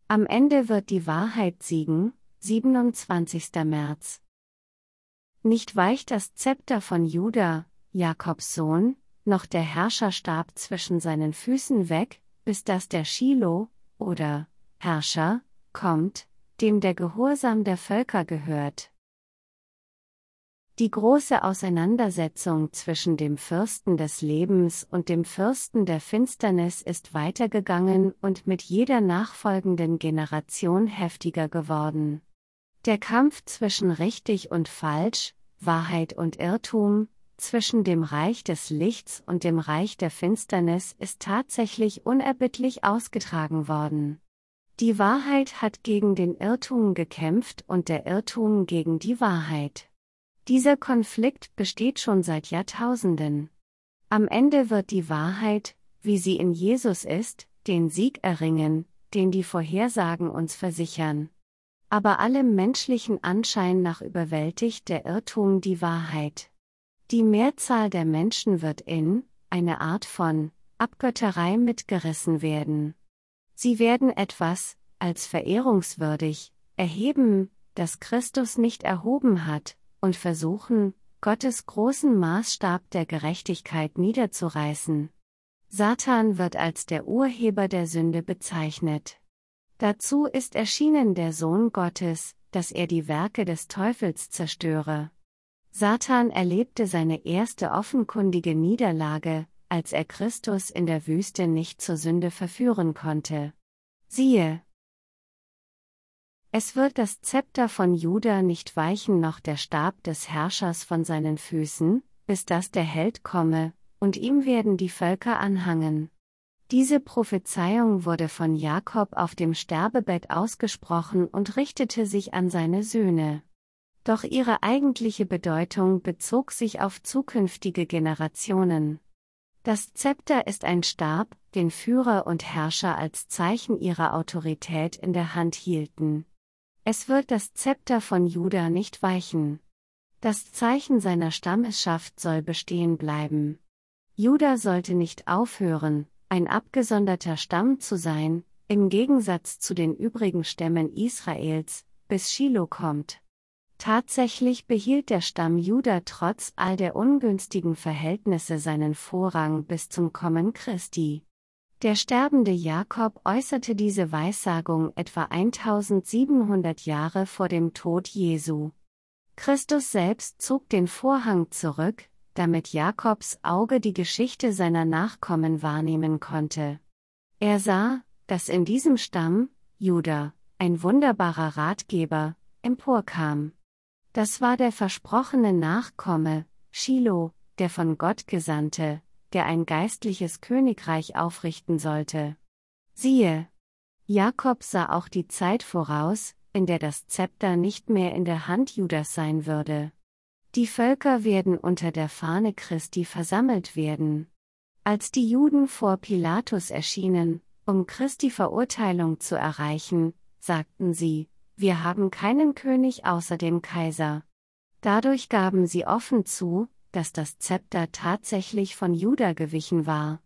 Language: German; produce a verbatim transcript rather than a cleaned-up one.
Am Ende wird die Wahrheit siegen, siebenundzwanzigster März. Nicht weicht das Zepter von Juda, Jakobs Sohn, noch der Herrscherstab zwischen seinen Füßen weg, bis dass der Schilo, oder Herrscher, kommt, dem der Gehorsam der Völker gehört. Die große Auseinandersetzung zwischen dem Fürsten des Lebens und dem Fürsten der Finsternis ist weitergegangen und mit jeder nachfolgenden Generation heftiger geworden. Der Kampf zwischen richtig und falsch, Wahrheit und Irrtum, zwischen dem Reich des Lichts und dem Reich der Finsternis ist tatsächlich unerbittlich ausgetragen worden. Die Wahrheit hat gegen den Irrtum gekämpft und der Irrtum gegen die Wahrheit. Dieser Konflikt besteht schon seit Jahrtausenden. Am Ende wird die Wahrheit, wie sie in Jesus ist, den Sieg erringen, den die Vorhersagen uns versichern. Aber allem menschlichen Anschein nach überwältigt der Irrtum die Wahrheit. Die Mehrzahl der Menschen wird in eine Art von Abgötterei mitgerissen werden. Sie werden etwas als verehrungswürdig erheben, das Christus nicht erhoben hat, und versuchen, Gottes großen Maßstab der Gerechtigkeit niederzureißen. Satan wird als der Urheber der Sünde bezeichnet. Dazu ist erschienen der Sohn Gottes, dass er die Werke des Teufels zerstöre. Satan erlebte seine erste offenkundige Niederlage, als er Christus in der Wüste nicht zur Sünde verführen konnte. Siehe! Es wird das Zepter von Juda nicht weichen noch der Stab des Herrschers von seinen Füßen, bis dass der Held komme, und ihm werden die Völker anhangen. Diese Prophezeiung wurde von Jakob auf dem Sterbebett ausgesprochen und richtete sich an seine Söhne. Doch ihre eigentliche Bedeutung bezog sich auf zukünftige Generationen. Das Zepter ist ein Stab, den Führer und Herrscher als Zeichen ihrer Autorität in der Hand hielten. Es wird das Zepter von Juda nicht weichen. Das Zeichen seiner Stammeschaft soll bestehen bleiben. Juda sollte nicht aufhören, ein abgesonderter Stamm zu sein, im Gegensatz zu den übrigen Stämmen Israels, bis Schilo kommt. Tatsächlich behielt der Stamm Juda trotz all der ungünstigen Verhältnisse seinen Vorrang bis zum Kommen Christi. Der sterbende Jakob äußerte diese Weissagung etwa eintausendsiebenhundert Jahre vor dem Tod Jesu. Christus selbst zog den Vorhang zurück, damit Jakobs Auge die Geschichte seiner Nachkommen wahrnehmen konnte. Er sah, dass in diesem Stamm, Juda, ein wunderbarer Ratgeber, emporkam. Das war der versprochene Nachkomme, Schilo, der von Gott Gesandte, der ein geistliches Königreich aufrichten sollte. Siehe! Jakob sah auch die Zeit voraus, in der das Zepter nicht mehr in der Hand Judas sein würde. Die Völker werden unter der Fahne Christi versammelt werden. Als die Juden vor Pilatus erschienen, um Christi Verurteilung zu erreichen, sagten sie: Wir haben keinen König außer dem Kaiser. Dadurch gaben sie offen zu, dass das Zepter tatsächlich von Juda gewichen war.